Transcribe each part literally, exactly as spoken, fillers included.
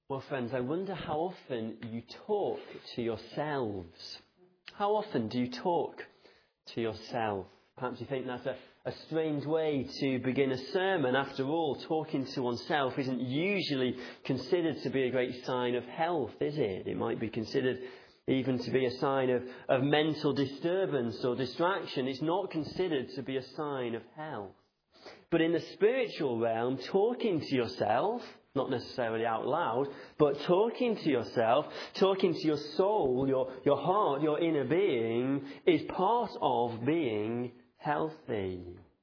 Well, friends, I wonder how often you talk to yourselves. How often do you talk to yourself? Perhaps you think that's a, a strange way to begin a sermon. After all, talking to oneself isn't usually considered to be a great sign of health, is it? It might be considered even to be a sign of, of mental disturbance or distraction. It's not considered to be a sign of health. But in the spiritual realm, talking to yourself, not necessarily out loud, but talking to yourself, talking to your soul, your, your heart, your inner being, is part of being healthy.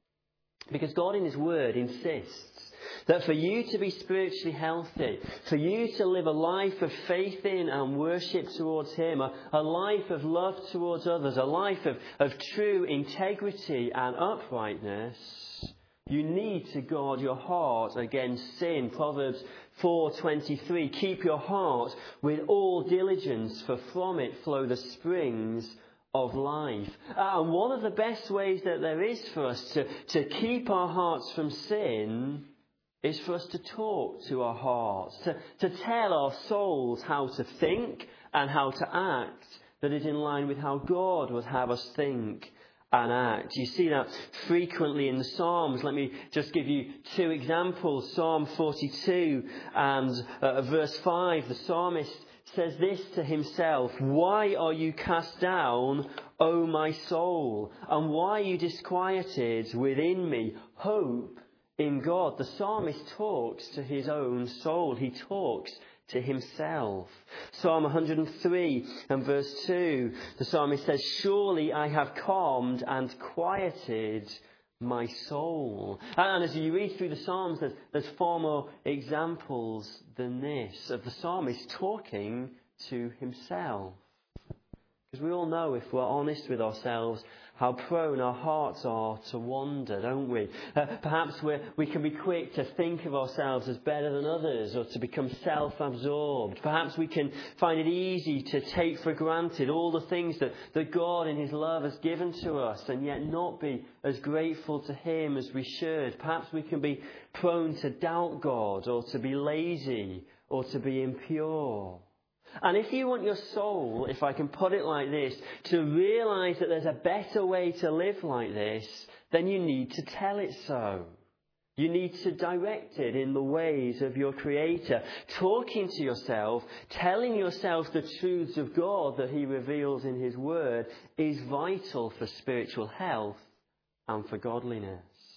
Because God in His Word insists that for you to be spiritually healthy, for you to live a life of faith in and worship towards Him, a, a life of love towards others, a life of, of true integrity and uprightness, you need to guard your heart against sin. Proverbs four twenty-three, keep your heart with all diligence, for from it flow the springs of life. And one of the best ways that there is for us to, to keep our hearts from sin is for us to talk to our hearts, to, to tell our souls how to think and how to act that is in line with how God would have us think and act. You see that frequently in the Psalms. Let me just give you two examples. Psalm forty-two and uh, verse five. The psalmist says this to himself: why are you cast down, O my soul? And why are you disquieted within me? Hope in God. The psalmist talks to his own soul. He talks to himself. Psalm one hundred three and verse two, the psalmist says, surely I have calmed and quieted my soul. And as you read through the Psalms, there's, there's far more examples than this of the psalmist talking to himself. Because we all know, if we're honest with ourselves, how prone our hearts are to wander, don't we? Uh, perhaps we we can be quick to think of ourselves as better than others, or to become self-absorbed. Perhaps we can find it easy to take for granted all the things that, that God in His love has given to us, and yet not be as grateful to Him as we should. Perhaps we can be prone to doubt God, or to be lazy, or to be impure. And if you want your soul, if I can put it like this, to realise that there's a better way to live like this, then you need to tell it so. You need to direct it in the ways of your Creator. Talking to yourself, telling yourself the truths of God that He reveals in His Word is vital for spiritual health and for godliness.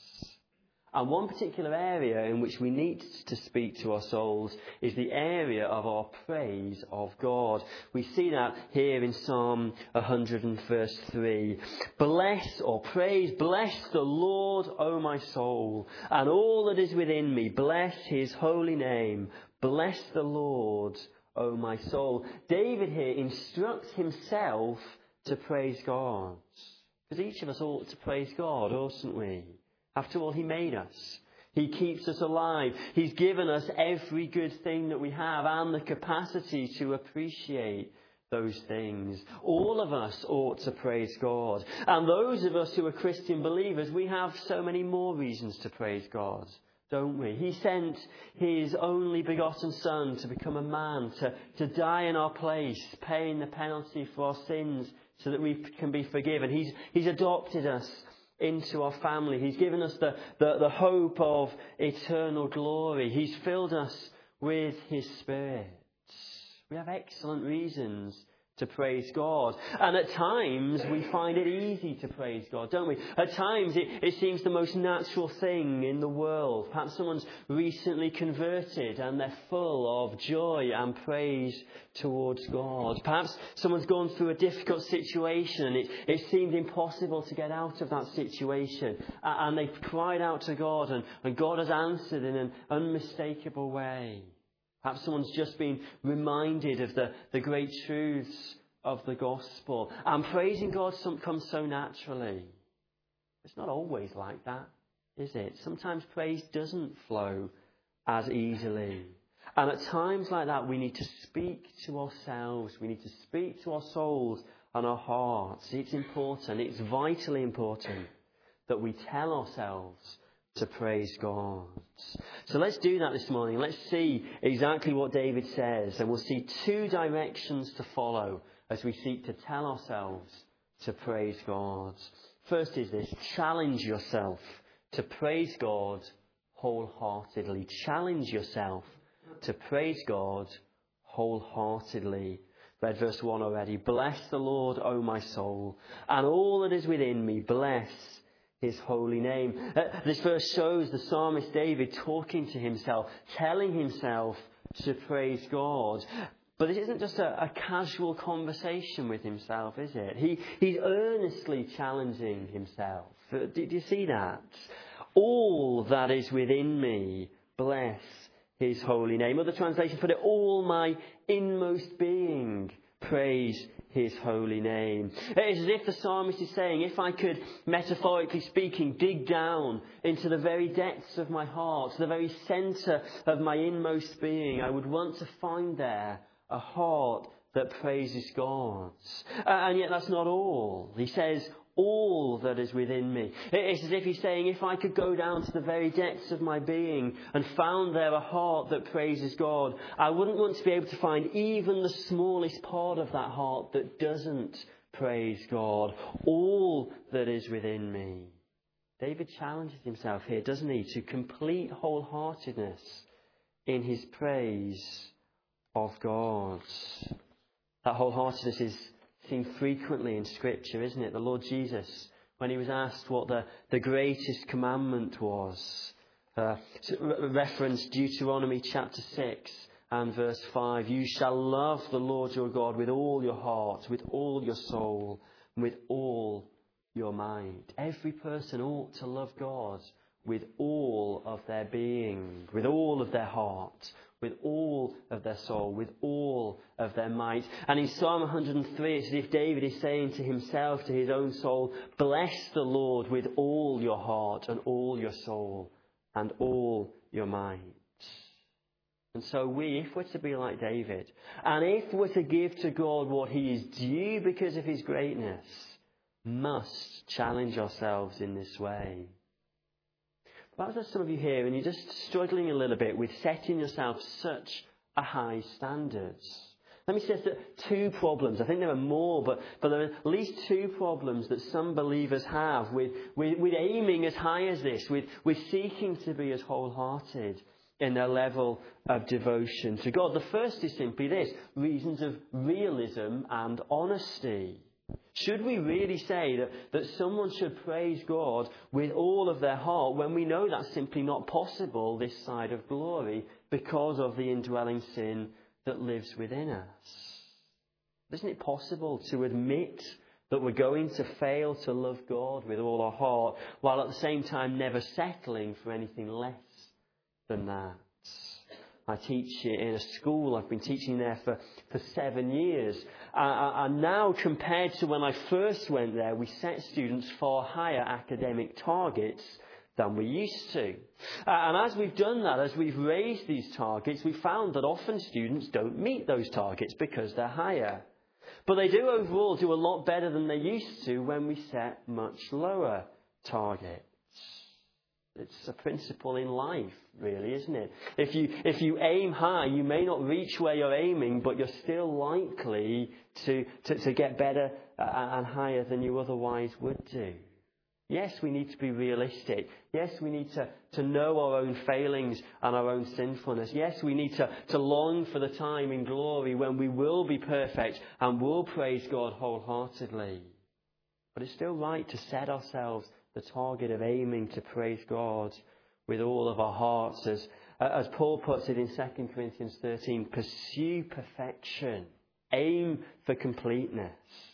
And one particular area in which we need to speak to our souls is the area of our praise of God. We see that here in Psalm one hundred and verse three. Bless or praise, bless the Lord, O my soul, and all that is within me. Bless His holy name. Bless the Lord, O my soul. David here instructs himself to praise God. Because each of us ought to praise God, oughtn't we? After all, He made us. He keeps us alive. He's given us every good thing that we have and the capacity to appreciate those things. All of us ought to praise God. And those of us who are Christian believers, we have so many more reasons to praise God, don't we? He sent His only begotten Son to become a man, to, to die in our place, paying the penalty for our sins so that we can be forgiven. He's, he's adopted us into our family. He's given us the, the, the hope of eternal glory. He's filled us with His Spirit. We have excellent reasons to praise God. And at times we find it easy to praise God, don't we? At times it, it seems the most natural thing in the world. Perhaps someone's recently converted and they're full of joy and praise towards God. Perhaps someone's gone through a difficult situation and it, it seemed impossible to get out of that situation. And they've cried out to God, and, and God has answered in an unmistakable way. Perhaps someone's just been reminded of the, the great truths of the gospel. And praising God comes so naturally. It's not always like that, is it? Sometimes praise doesn't flow as easily. And at times like that, we need to speak to ourselves. We need to speak to our souls and our hearts. It's important. It's vitally important that we tell ourselves to praise God. So let's do that this morning. Let's see exactly what David says, and we'll see two directions to follow as we seek to tell ourselves to praise God. First is this: challenge yourself to praise God wholeheartedly. Challenge yourself to praise God wholeheartedly. Read verse one already. Bless the Lord, O my soul, and all that is within me. Bless His holy name. Uh, this verse shows the psalmist David talking to himself, telling himself to praise God. But it isn't just a, a casual conversation with himself, is it? He, he's earnestly challenging himself. Uh, do, do you see that? All that is within me, bless His holy name. Other translations put it, all my inmost being, praise His holy name. It's as if the psalmist is saying, if I could, metaphorically speaking, dig down into the very depths of my heart, to the very centre of my inmost being, I would want to find there a heart that praises God. And yet that's not all. He says, all that is within me. It's as if he's saying, if I could go down to the very depths of my being and found there a heart that praises God, I wouldn't want to be able to find even the smallest part of that heart that doesn't praise God. All that is within me. David challenges himself here, doesn't he, to complete wholeheartedness in his praise of God. That wholeheartedness is seen frequently in Scripture, isn't it? The Lord Jesus, when he was asked what the, the greatest commandment was, uh, referenced Deuteronomy chapter six and verse five. You shall love the Lord your God with all your heart, with all your soul, and with all your mind. Every person ought to love God with all of their being, with all of their heart, with all of their soul, with all of their might. And in Psalm one hundred three, it's as if David is saying to himself, to his own soul, bless the Lord with all your heart and all your soul and all your might. And so we, if we're to be like David, and if we're to give to God what He is due because of His greatness, must challenge ourselves in this way. Perhaps there's some of you here and you're just struggling a little bit with setting yourself such a high standard. Let me say that two problems. I think there are more, but, but there are at least two problems that some believers have with, with, with aiming as high as this, with, with seeking to be as wholehearted in their level of devotion to God. The first is simply this: reasons of realism and honesty. Should we really say that, that someone should praise God with all of their heart when we know that's simply not possible this side of glory because of the indwelling sin that lives within us? Isn't it possible to admit that we're going to fail to love God with all our heart while at the same time never settling for anything less than that? I teach in a school. I've been teaching there for, for seven years. Uh, and now, compared to when I first went there, we set students far higher academic targets than we used to. Uh, and as we've done that, as we've raised these targets, we found that often students don't meet those targets because they're higher. But they do overall do a lot better than they used to when we set much lower targets. It's a principle in life, really, isn't it? If you if you aim high, you may not reach where you're aiming, but you're still likely to, to, to get better and higher than you otherwise would do. Yes, we need to be realistic. Yes, we need to, to know our own failings and our own sinfulness. Yes, we need to, to long for the time in glory when we will be perfect and will praise God wholeheartedly. But it's still right to set ourselves the target of aiming to praise God with all of our hearts. As, as Paul puts it in Second Corinthians thirteen, pursue perfection. Aim for completeness.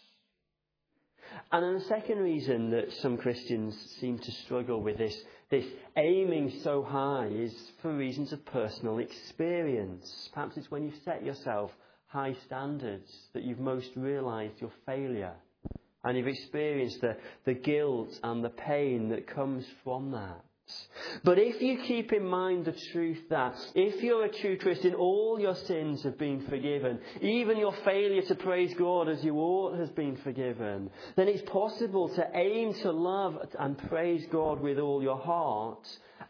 And then the second reason that some Christians seem to struggle with this, this aiming so high is for reasons of personal experience. Perhaps it's when you've set yourself high standards that you've most realised your failure. And you've experienced the, the guilt and the pain that comes from that. But if you keep in mind the truth that if you're a true Christian, all your sins have been forgiven, even your failure to praise God as you ought has been forgiven, then it's possible to aim to love and praise God with all your heart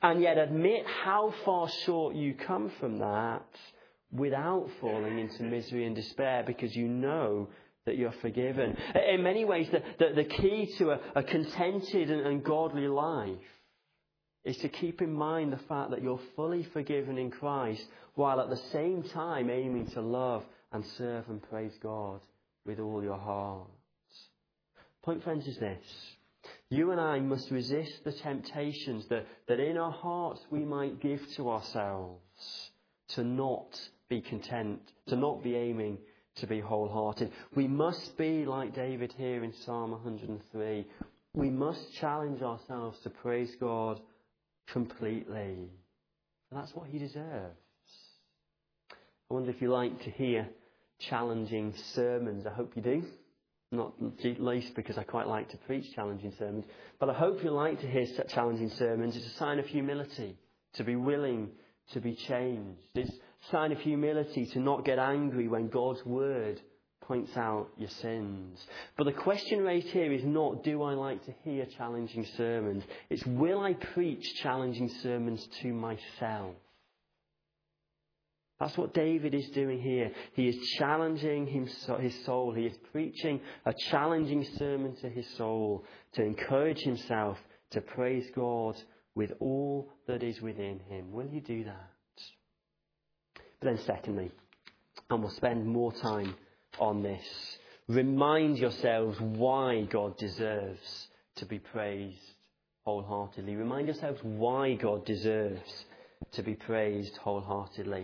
and yet admit how far short you come from that without falling into misery and despair, because you know that you're forgiven. In many ways, the, the, the key to a, a contented and, and godly life is to keep in mind the fact that you're fully forgiven in Christ, while at the same time aiming to love and serve and praise God with all your heart. Point, friends, is this. You and I must resist the temptations that, that in our hearts we might give to ourselves to not be content, to not be aiming to be wholehearted. We must be like David here in Psalm one hundred three. We must challenge ourselves to praise God completely. And that's what he deserves. I wonder if you like to hear challenging sermons. I hope you do. Not least because I quite like to preach challenging sermons. But I hope you like to hear challenging sermons. It's a sign of humility to be willing to be changed. It's a sign of humility to not get angry when God's word points out your sins. But the question raised here is not, do I like to hear challenging sermons? It's, will I preach challenging sermons to myself? That's what David is doing here. He is challenging his soul. He is preaching a challenging sermon to his soul to encourage himself to praise God with all that is within him. Will you do that? But then secondly, and we'll spend more time on this, remind yourselves why God deserves to be praised wholeheartedly. Remind yourselves why God deserves to be praised wholeheartedly.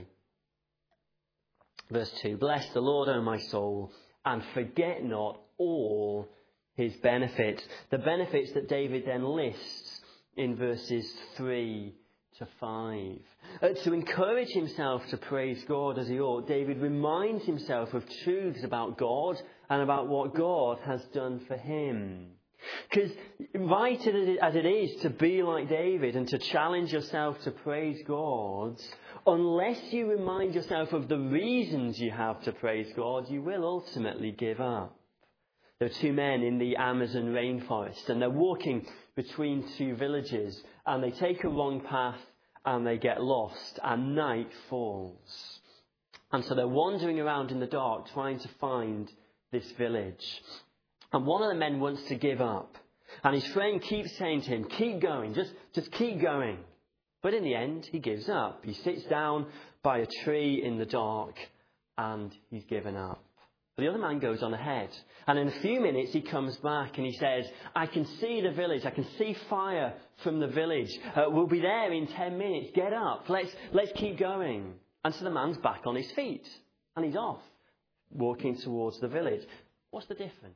Verse two, bless the Lord, O my soul, and forget not all his benefits. The benefits that David then lists in verses three to five. Uh, to encourage himself to praise God as he ought, David reminds himself of truths about God and about what God has done for him. Because right as it is to be like David and to challenge yourself to praise God, unless you remind yourself of the reasons you have to praise God, you will ultimately give up. There are two men in the Amazon rainforest, and they're walking between two villages, and they take a wrong path and they get lost, and night falls. And so they're wandering around in the dark trying to find this village. And one of the men wants to give up. And his friend keeps saying to him, keep going, just, just keep going. But in the end, he gives up. He sits down by a tree in the dark and he's given up. But the other man goes on ahead. And in a few minutes, he comes back and he says, I can see the village. I can see fire from the village. Uh, we'll be there in ten minutes. Get up. Let's, let's keep going. And so the man's back on his feet and he's off, walking towards the village. What's the difference?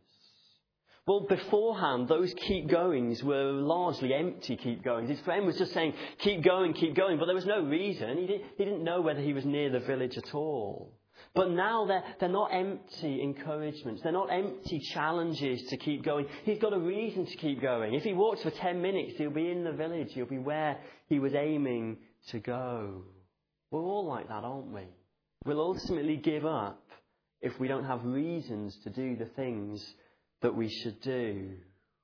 Well, beforehand, those keep goings were largely empty keep goings. His friend was just saying, keep going, keep going. But there was no reason. He didn't, he didn't know whether he was near the village at all. But now they're, they're not empty encouragements. They're not empty challenges to keep going. He's got a reason to keep going. If he walks for ten minutes, he'll be in the village. He'll be where he was aiming to go. We're all like that, aren't we? We'll ultimately give up if we don't have reasons to do the things that we should do.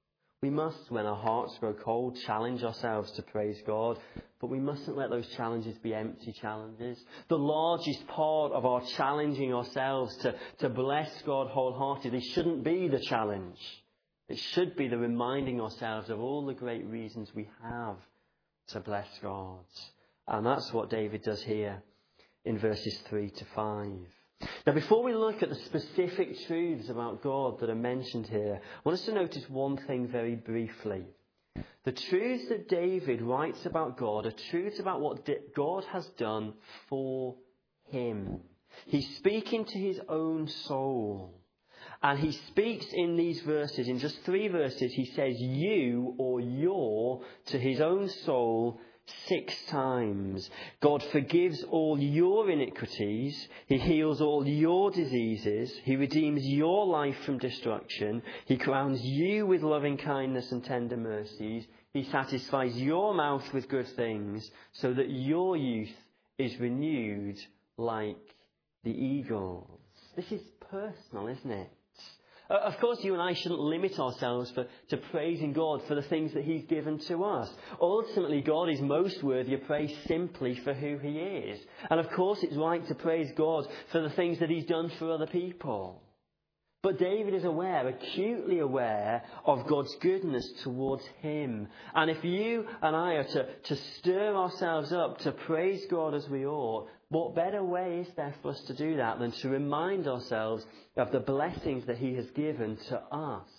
We must, when our hearts grow cold, challenge ourselves to praise God, but we mustn't let those challenges be empty challenges. The largest part of our challenging ourselves to, to bless God wholeheartedly shouldn't be the challenge. It should be the reminding ourselves of all the great reasons we have to bless God. And that's what David does here in verses three to five. Now, before we look at the specific truths about God that are mentioned here, I want us to notice one thing very briefly. The truths that David writes about God are truths about what God has done for him. He's speaking to his own soul. And he speaks in these verses, in just three verses, he says you or your to his own soul six times. God forgives all your iniquities. He heals all your diseases. He redeems your life from destruction. He crowns you with loving kindness and tender mercies. He satisfies your mouth with good things so that your youth is renewed like the eagles. This is personal, isn't it? Uh, of course, you and I shouldn't limit ourselves for, to praising God for the things that he's given to us. Ultimately, God is most worthy of praise simply for who he is. And of course, it's right to praise God for the things that he's done for other people. But David is aware, acutely aware, of God's goodness towards him. And if you and I are to, to stir ourselves up to praise God as we ought, what better way is there for us to do that than to remind ourselves of the blessings that he has given to us,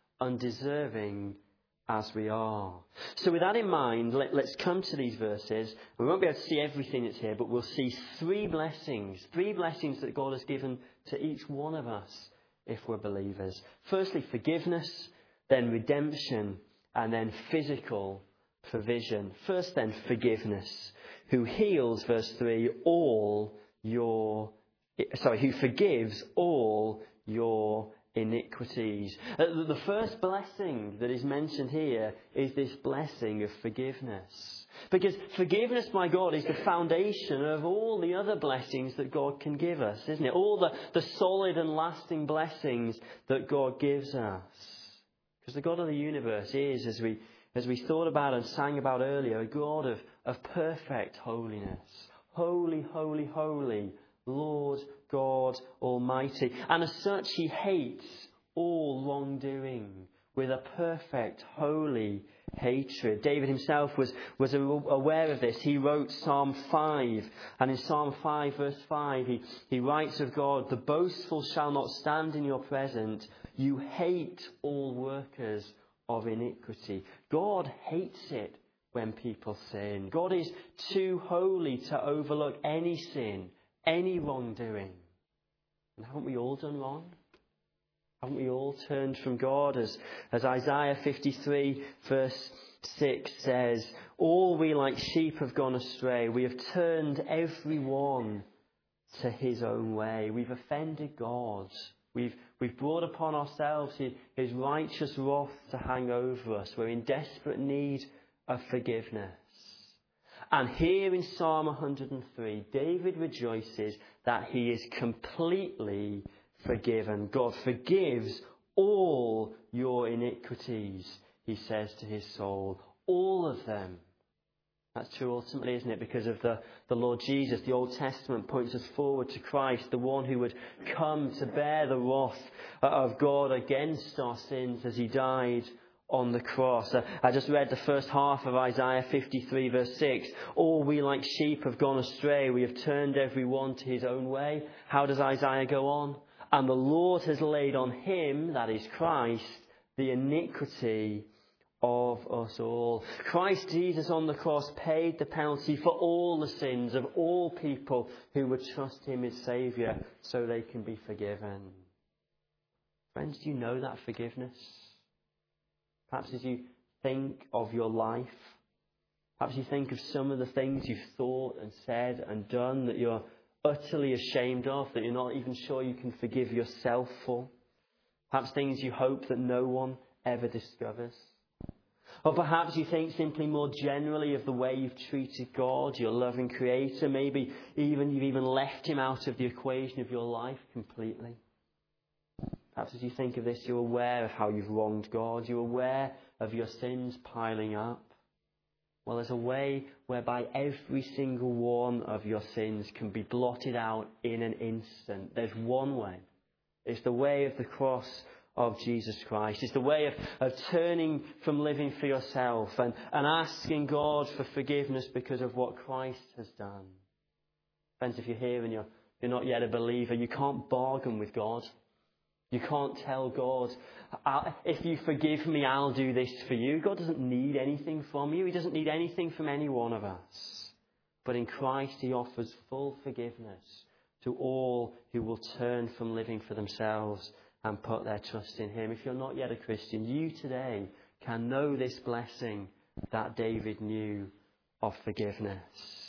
undeserving as we are. So with that in mind, let, let's come to these verses. We won't be able to see everything that's here, but we'll see three blessings, three blessings that God has given to each one of us if we're believers. Firstly, forgiveness, then redemption, and then physical provision. First then, forgiveness. Who heals, verse three, all your, sorry, who forgives all your iniquities. The first blessing that is mentioned here is this blessing of forgiveness. Because forgiveness by God is the foundation of all the other blessings that God can give us, isn't it? All the, the solid and lasting blessings that God gives us. Because the God of the universe is, as we as we thought about and sang about earlier, a God of, of perfect holiness. Holy, holy, holy, Lord God Almighty. And as such, he hates all wrongdoing with a perfect, holy hatred. David himself was, was aware of this. He wrote Psalm five. And in Psalm five, verse five, he, he writes of God, "The boastful shall not stand in your presence. You hate all workers of iniquity." God hates it when people sin. God is too holy to overlook any sin, any wrongdoing. And haven't we all done wrong? Haven't we all turned from God? As, as Isaiah fifty-three verse six says, "All we like sheep have gone astray. We have turned every one to his own way." We've offended God. We've, we've brought upon ourselves his, his righteous wrath to hang over us. We're in desperate need of forgiveness. And here in Psalm one hundred three, David rejoices that he is completely forgiven. God forgives all your iniquities, he says to his soul. All of them. That's true ultimately, isn't it? Because of the, the Lord Jesus, the Old Testament points us forward to Christ, the one who would come to bear the wrath of God against our sins as he died on the cross. I just read the first half of Isaiah fifty-three verse six. "All we like sheep have gone astray. We have turned every one to his own way." How does Isaiah go on? "And the Lord has laid on him," that is Christ, "the iniquity of us all." Christ Jesus on the cross paid the penalty for all the sins of all people who would trust him as Saviour so they can be forgiven. Friends, do you know that forgiveness? Perhaps as you think of your life, perhaps you think of some of the things you've thought and said and done that you're utterly ashamed of, that you're not even sure you can forgive yourself for. Perhaps things you hope that no one ever discovers. Or perhaps you think simply more generally of the way you've treated God, your loving Creator. Maybe even you've even left him out of the equation of your life completely. Perhaps as you think of this, you're aware of how you've wronged God. You're aware of your sins piling up. Well, there's a way whereby every single one of your sins can be blotted out in an instant. There's one way. It's the way of the cross of Jesus Christ. It's the way of, of turning from living for yourself and, and asking God for forgiveness because of what Christ has done. Friends, if you're here and you're, you're not yet a believer, you can't bargain with God. You can't tell God, if you forgive me, I'll do this for you. God doesn't need anything from you. He doesn't need anything from any one of us. But in Christ, he offers full forgiveness to all who will turn from living for themselves and put their trust in him. If you're not yet a Christian, you today can know this blessing that David knew of forgiveness.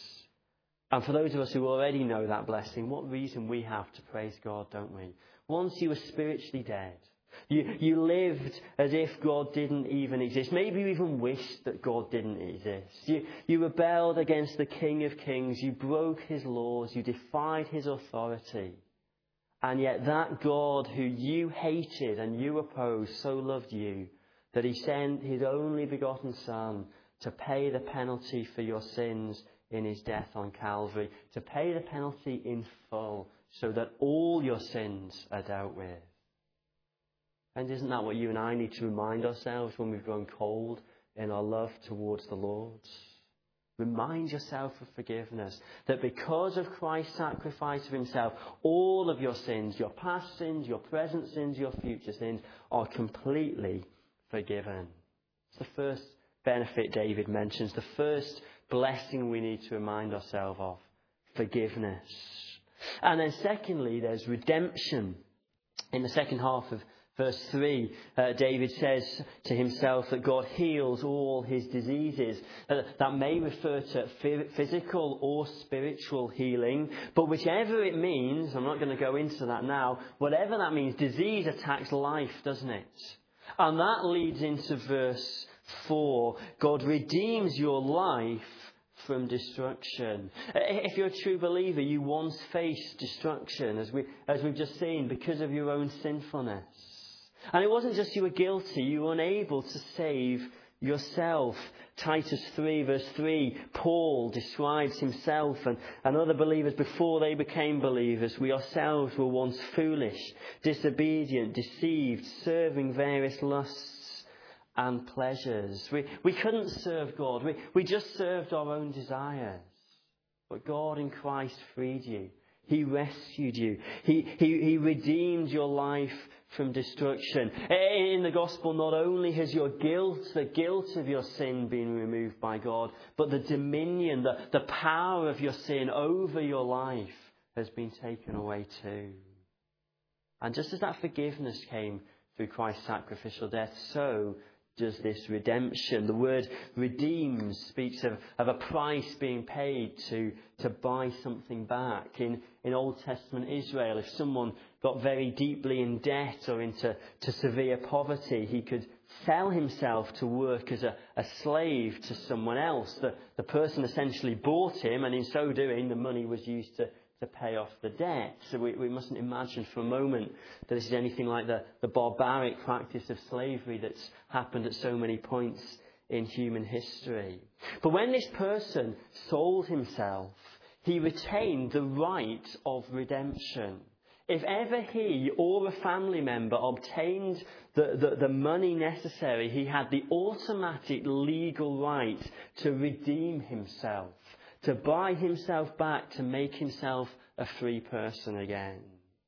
And for those of us who already know that blessing, what reason we have to praise God, don't we? Once you were spiritually dead, you, you lived as if God didn't even exist. Maybe you even wished that God didn't exist. You, you rebelled against the King of Kings. You broke his laws. You defied his authority. And yet that God who you hated and you opposed so loved you that he sent his only begotten Son to pay the penalty for your sins in his death on Calvary, to pay the penalty in full so that all your sins are dealt with. And isn't that what you and I need to remind ourselves when we've grown cold in our love towards the Lord? Remind yourself of forgiveness, that because of Christ's sacrifice of himself, all of your sins, your past sins, your present sins, your future sins, are completely forgiven. It's the first benefit David mentions, the first blessing we need to remind ourselves of, forgiveness. And then secondly, there's redemption. In the second half of verse three, uh, David says to himself that God heals all his diseases. Uh, that may refer to physical or spiritual healing, but whichever it means, I'm not going to go into that now, whatever that means, disease attacks life, doesn't it? And that leads into verse four. God redeems your life from destruction. If you're a true believer, you once faced destruction, as, we, as we've just seen, because of your own sinfulness. And it wasn't just you were guilty, you were unable to save yourself. Titus three verse three, Paul describes himself and, and other believers before they became believers. We ourselves were once foolish, disobedient, deceived, serving various lusts and pleasures. We, we couldn't serve God. We, we just served our own desires. But God in Christ freed you. He rescued you. He, he, he redeemed your life from destruction. In the gospel, not only has your guilt, the guilt of your sin been removed by God, but the dominion, the, the power of your sin over your life has been taken away too. And just as that forgiveness came through Christ's sacrificial death, so does this redemption. The word redeems speaks of, of a price being paid to, to buy something back. In, in Old Testament Israel, if someone got very deeply in debt or into to severe poverty, he could sell himself to work as a, a slave to someone else. The, the person essentially bought him, and in so doing, the money was used to to pay off the debt. So we, we mustn't imagine for a moment that this is anything like the, the barbaric practice of slavery that's happened at so many points in human history. But when this person sold himself, he retained the right of redemption. If ever he or a family member obtained the, the, the money necessary, he had the automatic legal right to redeem himself, to buy himself back, to make himself a free person again.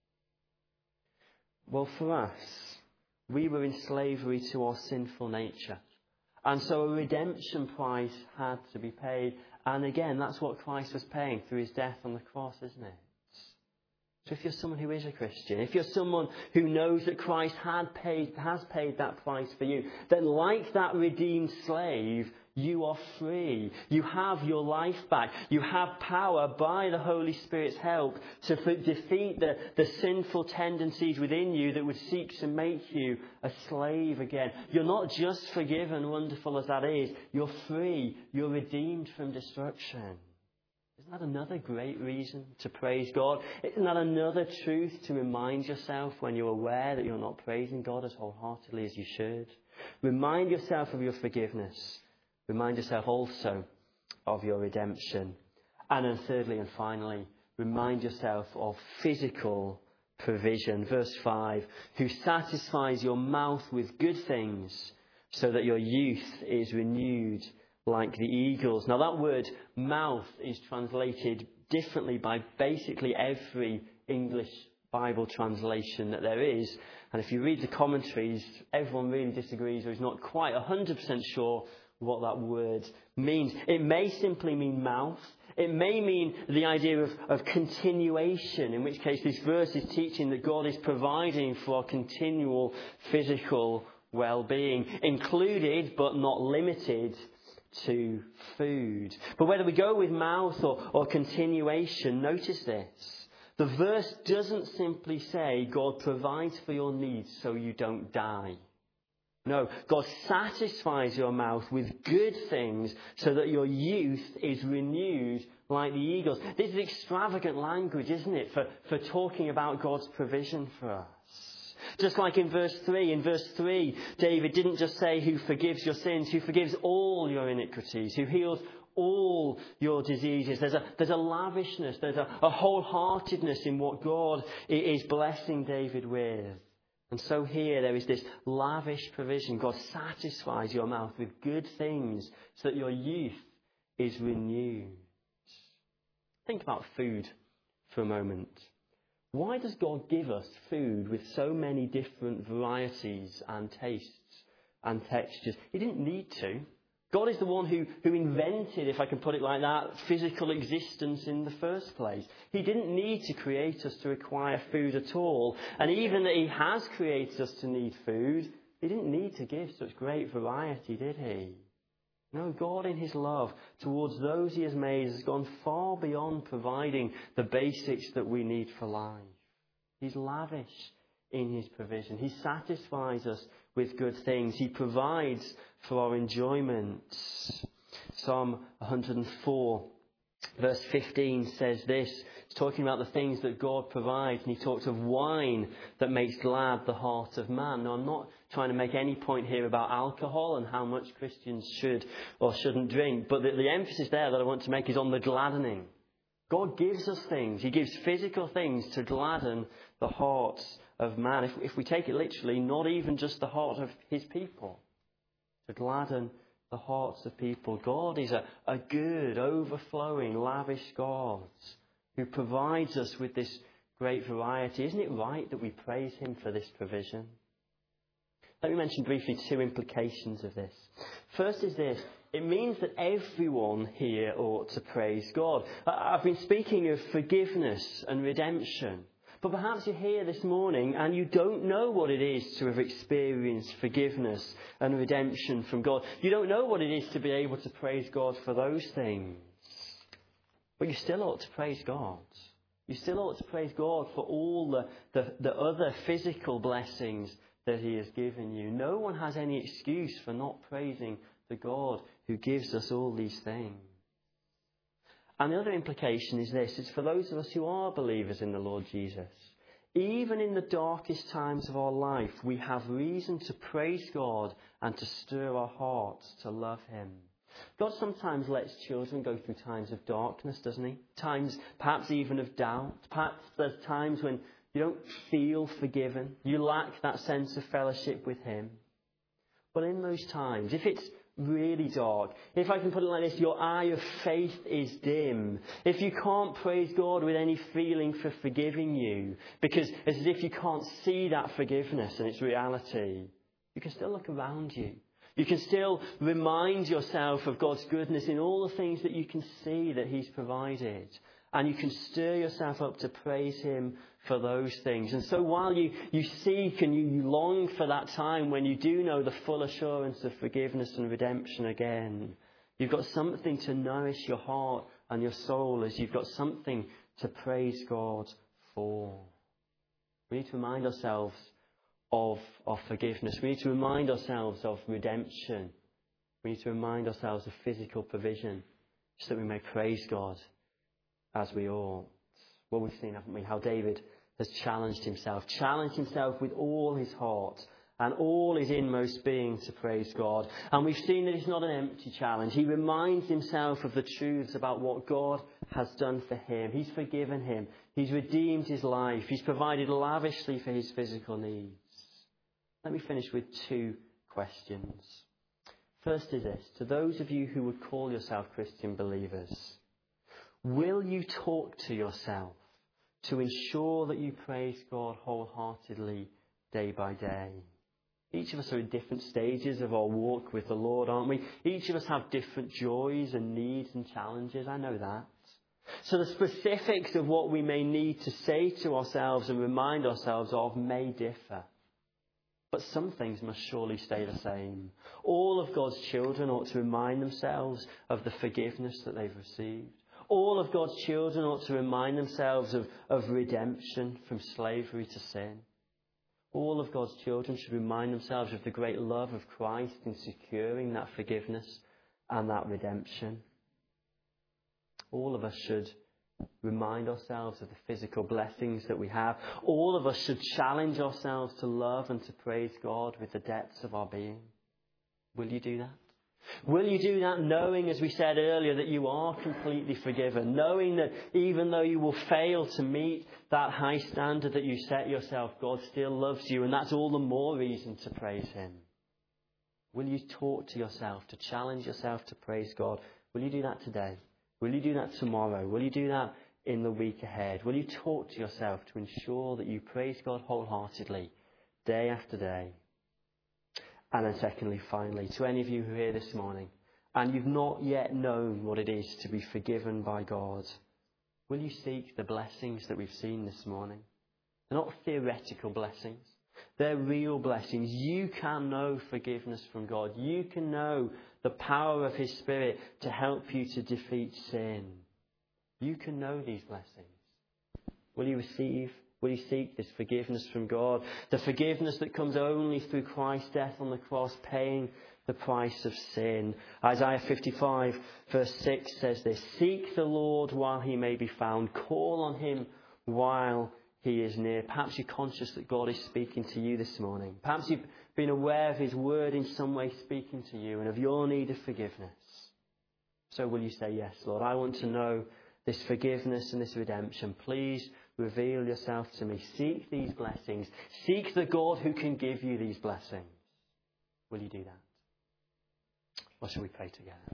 Well, for us, we were in slavery to our sinful nature. And so a redemption price had to be paid. And again, that's what Christ was paying through his death on the cross, isn't it? So if you're someone who is a Christian, if you're someone who knows that Christ had paid, has paid that price for you, then like that redeemed slave, you are free. You have your life back. You have power by the Holy Spirit's help to f- defeat the, the sinful tendencies within you that would seek to make you a slave again. You're not just forgiven, wonderful as that is. You're free. You're redeemed from destruction. Isn't that another great reason to praise God? Isn't that another truth to remind yourself when you're aware that you're not praising God as wholeheartedly as you should? Remind yourself of your forgiveness. Remind yourself also of your redemption. And then thirdly and finally, remind yourself of physical provision. Verse five, who satisfies your mouth with good things so that your youth is renewed like the eagles. Now that word mouth is translated differently by basically every English Bible translation that there is. And if you read the commentaries, everyone really disagrees or is not quite one hundred percent sure what that word means. It may simply mean mouth. It may mean the idea of, of continuation, in which case this verse is teaching that God is providing for our continual physical well-being, included but not limited to food. But whether we go with mouth or, or continuation, notice this. The verse doesn't simply say God provides for your needs so you don't die. No, God satisfies your mouth with good things so that your youth is renewed like the eagles. This is extravagant language, isn't it, for, for talking about God's provision for us. Just like in verse three. In verse three, David didn't just say who forgives your sins, who forgives all your iniquities, who heals all your diseases. There's a, there's a lavishness, there's a, a wholeheartedness in what God is blessing David with. And so here there is this lavish provision. God satisfies your mouth with good things so that your youth is renewed. Think about food for a moment. Why does God give us food with so many different varieties and tastes and textures? He didn't need to. God is the one who, who invented, if I can put it like that, physical existence in the first place. He didn't need to create us to require food at all. And even that he has created us to need food, he didn't need to give such great variety, did he? No, God in his love towards those he has made has gone far beyond providing the basics that we need for life. He's lavish in his provision. He satisfies us with good things. He provides for our enjoyment. Psalm one hundred four verse fifteen says this. It's talking about the things that God provides, and he talks of wine that makes glad the heart of man. Now, I'm not trying to make any point here about alcohol and how much Christians should or shouldn't drink, but the, the emphasis there that I want to make is on the gladdening. God gives us things. He gives physical things to gladden the hearts of man. If, if we take it literally, not even just the heart of his people. To gladden the hearts of people. God is a, a good, overflowing, lavish God who provides us with this great variety. Isn't it right that we praise him for this provision? Let me mention briefly two implications of this. First is this. It means that everyone here ought to praise God. I've been speaking of forgiveness and redemption. But perhaps you're here this morning and you don't know what it is to have experienced forgiveness and redemption from God. You don't know what it is to be able to praise God for those things. But you still ought to praise God. You still ought to praise God for all the, the, the other physical blessings that he has given you. No one has any excuse for not praising the God who gives us all these things. And the other implication is this. It's for those of us who are believers in the Lord Jesus. Even in the darkest times of our life, we have reason to praise God and to stir our hearts to love him. God sometimes lets children go through times of darkness, doesn't he? Times perhaps even of doubt. Perhaps there's times when you don't feel forgiven. You lack that sense of fellowship with him. But in those times, if it's really dark, if I can put it like this, your eye of faith is dim. If you can't praise God with any feeling for forgiving you, because it's as if you can't see that forgiveness and its reality, you can still look around you. You can still remind yourself of God's goodness in all the things that you can see that he's provided. And you can stir yourself up to praise him for those things. And so while you, you seek and you, you long for that time when you do know the full assurance of forgiveness and redemption again, you've got something to nourish your heart and your soul as you've got something to praise God for. We need to remind ourselves of, of forgiveness. We need to remind ourselves of redemption. We need to remind ourselves of physical provision so that we may praise God as we ought. Well, we've seen, haven't we, how David has challenged himself, challenged himself with all his heart and all his inmost being to praise God. And we've seen that it's not an empty challenge. He reminds himself of the truths about what God has done for him. He's forgiven him. He's redeemed his life. He's provided lavishly for his physical needs. Let me finish with two questions. First is this. To those of you who would call yourself Christian believers, will you talk to yourself to ensure that you praise God wholeheartedly day by day? Each of us are in different stages of our walk with the Lord, aren't we? Each of us have different joys and needs and challenges. I know that. So the specifics of what we may need to say to ourselves and remind ourselves of may differ. But some things must surely stay the same. All of God's children ought to remind themselves of the forgiveness that they've received. All of God's children ought to remind themselves of, of redemption from slavery to sin. All of God's children should remind themselves of the great love of Christ in securing that forgiveness and that redemption. All of us should remind ourselves of the physical blessings that we have. All of us should challenge ourselves to love and to praise God with the depths of our being. Will you do that? Will you do that knowing, as we said earlier, that you are completely forgiven? Knowing that even though you will fail to meet that high standard that you set yourself, God still loves you, and that's all the more reason to praise Him. Will you talk to yourself, to challenge yourself to praise God? Will you do that today? Will you do that tomorrow? Will you do that in the week ahead? Will you talk to yourself to ensure that you praise God wholeheartedly, day after day? And then secondly, finally, to any of you who are here this morning and you've not yet known what it is to be forgiven by God, will you seek the blessings that we've seen this morning? They're not theoretical blessings. They're real blessings. You can know forgiveness from God. You can know the power of His Spirit to help you to defeat sin. You can know these blessings. Will you receive Will you seek this forgiveness from God? The forgiveness that comes only through Christ's death on the cross, paying the price of sin. Isaiah fifty-five verse six says this: "Seek the Lord while He may be found. Call on Him while He is near." Perhaps you're conscious that God is speaking to you this morning. Perhaps you've been aware of His word in some way speaking to you and of your need of forgiveness. So will you say, "Yes, Lord, I want to know this forgiveness and this redemption. Please reveal yourself to me. Seek these blessings. Seek the God who can give you these blessings." Will you do that? Or shall we pray together?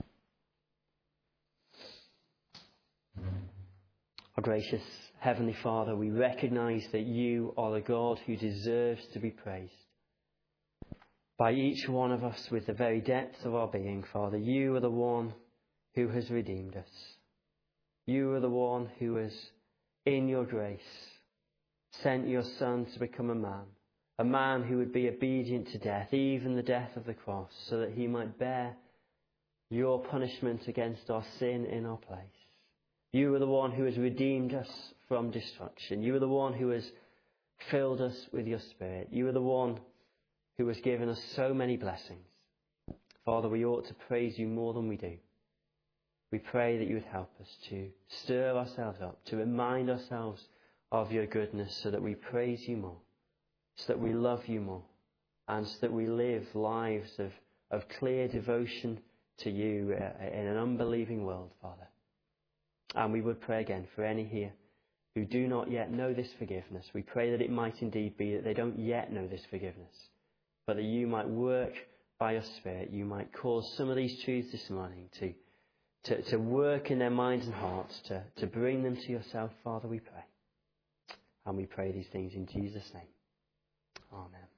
Our gracious Heavenly Father, we recognise that you are the God who deserves to be praised by each one of us with the very depth of our being, Father. You are the one who has redeemed us. You are the one who has, in your grace, sent your Son to become a man, a man who would be obedient to death, even the death of the cross, so that He might bear your punishment against our sin in our place. You are the one who has redeemed us from destruction. You are the one who has filled us with your Spirit. You are the one who has given us so many blessings. Father, we ought to praise you more than we do. We pray that you would help us to stir ourselves up, to remind ourselves of your goodness, so that we praise you more, so that we love you more, and so that we live lives of, of clear devotion to you in an unbelieving world, Father. And we would pray again for any here who do not yet know this forgiveness. We pray that it might indeed be that they don't yet know this forgiveness, but that you might work by your Spirit. You might cause some of these truths this morning to To, to work in their minds and hearts, to, to bring them to yourself, Father, we pray. And we pray these things in Jesus' name. Amen.